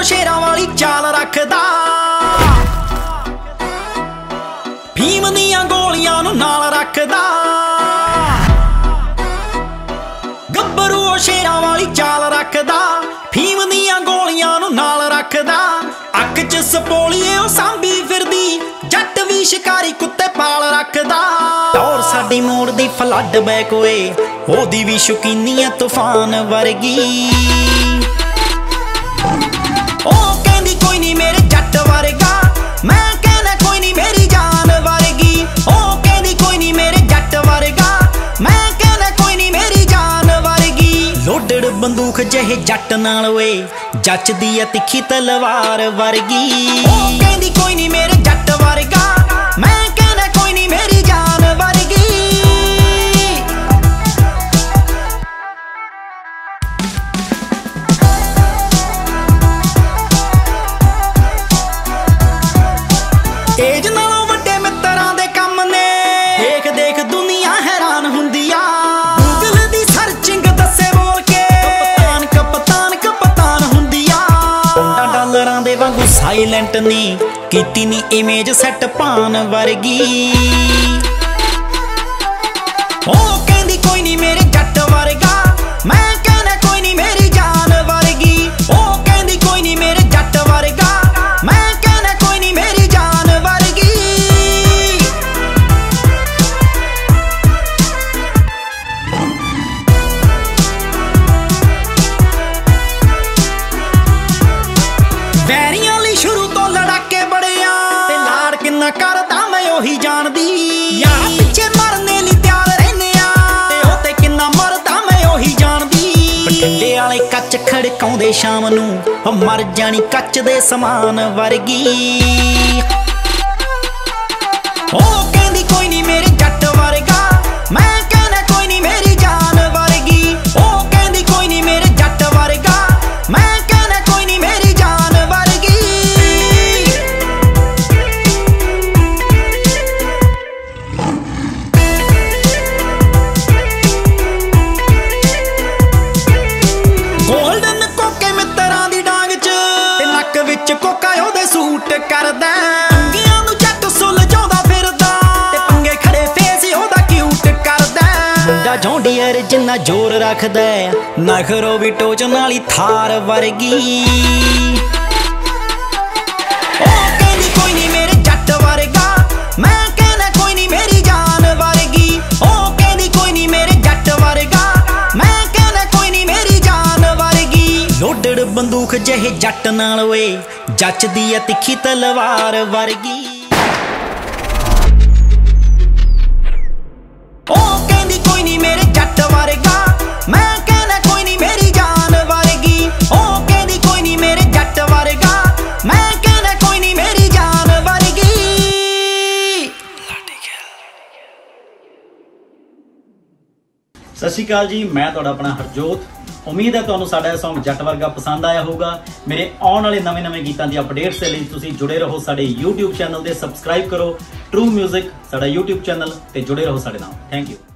ਗੱਭਰੂ ਸ਼ੇਰਾਂ ਵਾਲੀ ਚਾਲ ਰੱਖਦਾ, ਭੀਮ ਦੀਆਂ ਗੋਲੀਆਂ ਨੂੰ ਨਾਲ ਰੱਖਦਾ। ਗੱਭਰੂ ਸ਼ੇਰਾਂ ਵਾਲੀ ਚਾਲ ਰੱਖਦਾ, ਭੀਮ ਦੀਆਂ ਗੋਲੀਆਂ ਨੂੰ ਨਾਲ ਰੱਖਦਾ। ਅੱਖ 'ਚ ਸਪੋਲੀਏ ਉਹ ਸਾਂਭੀ ਫਿਰਦੀ, ਜੱਟ ਵੀ ਸ਼ਿਕਾਰੀ ਕੁੱਤੇ ਪਾਲ ਰੱਖਦਾ। ਟੌਰ ਸਾਡੀ ਮੋੜ ਦੀ ਫਲੱਡ ਬੈਕ ਓਏ, ਉਹਦੀ ਵੀ ਸ਼ੁਕੀਨੀ ਐ ਤੂਫਾਨ ਵਰਗੀ। ਉਹ ਕਹਿੰਦੀ ਕੋਈ ਨਹੀਂ ਮੇਰੇ ਜੱਟ ਵਰਗਾ, ਮੈਂ ਕਹਿੰਦਾ ਕੋਈ ਨਹੀਂ ਮੇਰੀ ਜਾਨ ਵਰਗੀ। ਉਹ ਕਹਿੰਦੀ ਕੋਈ ਨਹੀਂ ਮੇਰੇ ਜੱਟ ਵਰਗਾ, ਮੈਂ ਕਹਿੰਦਾ ਕੋਈ ਨਹੀਂ ਮੇਰੀ ਜਾਨ ਵਰਗੀ। ਲੋਡਡ ਬੰਦੂਕ ਜਿਹੇ ਜੱਟ ਨਾਲ ਓਏ, ਜੱਚਦੀ ਐ ਤਿੱਖੀ ਤਲਵਾਰ ਵਰਗੀ। ਉਹ ਕਹਿੰਦੀ ਕੋਈ ਨਹੀਂ ਮੇਰੇ ਜੱਟ ਵਰਗਾ, ਮੈਂ ਕਹਿੰਦਾ ਕੋਈ ਨਹੀਂ ਮੇਰੀ ਜਾਨ ਵਰਗੀ। ਏਜ ਨਾਲੋਂ ਵੱਡੇ ਮਿੱਤਰਾਂ ਦੇ ਕੰਮ ਨੇ, ਦੇਖ ਦੇਖ ਦੁਨੀਆ ਹੈਰਾਨ ਹੁੰਦੀ ਆ। ਗੂਗਲ ਦੀ ਸਰਚਿੰਗ ਦੱਸੇ ਬੋਲ ਕੇ, ਕਪਤਾਨ ਕਪਤਾਨ ਕਪਤਾਨ ਹੁੰਦੀ ਆ। ਡਾਲਰਾਂ ਦੇ ਵਾਂਗੂ ਸਾਇਲੈਂਟ ਨੀ ਕੀਤੀ ਨੀ ਇਮੇਜ ਸੈੱਟ ਪਾਨ ਵਰਗੀ। ਉਹ ਕਹਿੰਦੀ ਕੋਈ ਨਹੀਂ ਮੇਰੇ ਜੱਟ ਵਰਗਾ, ਮੈਂ ਕਹਿੰਦਾ ਕੋਈ ਨਹੀਂ ਮੇਰੀ ਜਾਨ ਵਰਗੀ। ਉਹ ਕਹਿੰਦੀ ਕੋਈ ਨਹੀਂ ਮੇਰੇ ਜੱਟ ਵਰਗਾ, ਮੈਂ ਕਹਿੰਦਾ ਕੋਈ ਨਹੀਂ ਮੇਰੀ ਜਾਨ ਵਰਗੀ। ਵੈਰੀਆਂ ਲਈ ਸ਼ੁਰੂ ਤੋਂ ਲੜਾਕੇ ਬੜੇ ਆ, ਤੇ ਲਾੜ ਕਿੰਨਾ ਕਰਦਾ ਮੈਂ ਉਹੀ ਜਾਣਦੀ। ਯਾਰ ਪਿੱਛੇ ਮਰਨੇ ਲਈ ਤਿਆਰ ਰਹਿੰਦੇ ਆ, ਤੇ ਉਹ ਤੇ ਕਿੰਨਾ ਮਰਦਾ ਮੈਂ ਉਹੀ ਜਾਣਦੀ। ਬਠਿੰਡੇ ਵਾਲੇ ਕੱਚ ਖੜਕਾਉਂਦੇ ਸ਼ਾਮ ਨੂੰ, ਉਹ ਮਰ ਜਾਣੀ ਕੱਚ ਦੇ ਸਮਾਨ ਵਰਗੀ। ਉਹ ਕਹਿੰਦੀ ਕੋਈ ਨਹੀਂ ਮੇਰੇ ਜੱਟ ਵਰਗਾ, ਮੈਂ ਕਹਿੰਦਾ ਕੋਈ ਨਹੀਂ ਮੇਰੀ ਜਾਨ ਵਰਗੀ। ਉਹ ਕਹਿੰਦੀ ਕੋਈ ਨਹੀਂ ਮੇਰੇ ਜੱਟ ਵਰਗਾ, ਮੈਂ ਕਹਿੰਦਾ ਕੋਈ ਨਹੀਂ ਮੇਰੀ ਜਾਨ ਵਰਗੀ। ਗੋਲਡਨ ਕੋਕੇ ਮਿੱਤਰਾਂ ਦੀ ਡਾਂਗ 'ਚ, ਤੇ ਨੱਕ ਵਿੱਚ ਕੋਕਾ ਉਹਦੇ ਸੂਟ ਕਰਦਾ। ਪੰਗਿਆਂ ਨੂੰ ਜੱਟ ਸੁਲਝਾਉਂਦਾ ਫਿਰਦਾ, ਤੇ ਪੰਗੇ ਖੜੇ ਫੇਸ ਉਹਦਾ ਕਿਊਟ ਕਰਦਾ। ਮੁੰਡਾ ਜੌਂਡੀਅਰ ਜਿੰਨਾ ਜ਼ੋਰ ਰੱਖਦਾ, ਨਖਰੋ ਵੀ ਟੋਚ ਨਾਲੀ ਥਾਰ ਵਰਗੀ। ਉਹ ਕਹਿੰਦੀ ਕੋਈ ਨਹੀਂ ਮੇਰੇ ਜੱਟ ਵਰਗਾ, ਮੈਂ ਕਹਿੰਦਾ ਕੋਈ ਨਹੀਂ ਮੇਰੀ ਜਾਨ ਵਰਗੀ। ਉਹ ਕਹਿੰਦੀ ਕੋਈ ਨਹੀਂ ਮੇਰੇ ਜੱਟ ਵਰਗਾ, ਮੈਂ ਕਹਿੰਦਾ ਕੋਈ ਨਹੀਂ ਮੇਰੀ ਜਾਨ ਵਰਗੀ। ਲੋਡਡ ਬੰਦੂਕ ਜਿਹੇ ਜੱਟ ਨਾਲ ਓਏ, ਜੱਚਦੀ ਐ ਤਿੱਖੀ ਤਲਵਾਰ ਵਰਗੀ। ਉਹ ਕਹਿੰਦੀ ਕੋਈ ਨਹੀਂ ਮੇਰੇ ਜੱਟ ਵਰਗਾ, ਮੈਂ ਕਹਿੰਦਾ ਕੋਈ ਨਹੀਂ ਮੇਰੀ ਜਾਨ ਵਰਗੀ। ਉਹ ਕਹਿੰਦੀ ਕੋਈ ਨਹੀਂ ਮੇਰੇ ਜੱਟ ਵਰਗਾ, ਮੈਂ ਕਹਿੰਦਾ ਕੋਈ ਨਹੀਂ ਮੇਰੀ ਜਾਨ ਵਰਗੀ। ਸਤਿ ਸ਼੍ਰੀ ਅਕਾਲ ਜੀ, ਮੈਂ ਤੁਹਾਡਾ ਆਪਣਾ ਹਰਜੋਤ। ਉਮੀਦ ਹੈ ਤੁਹਾਨੂੰ ਸਾਡਾ ਇਹ ਸੌਂਗ ਜੱਟ ਵਰਗਾ ਪਸੰਦ ਆਇਆ ਹੋਊਗਾ। ਮੇਰੇ ਆਉਣ ਵਾਲੇ ਨਵੇਂ ਗੀਤਾਂ ਦੀ ਅਪਡੇਟਸ ਦੇ ਲਈ ਤੁਸੀਂ ਜੁੜੇ ਰਹੋ ਸਾਡੇ YouTube ਚੈਨਲ ਤੇ। ਸਬਸਕ੍ਰਾਈਬ ਕਰੋ ਟਰੂ ਮਿਊਜ਼ਿਕ ਸਾਡਾ YouTube ਚੈਨਲ ਤੇ, ਜੁੜੇ ਰਹੋ ਸਾਡੇ ਨਾਲ। Thank you.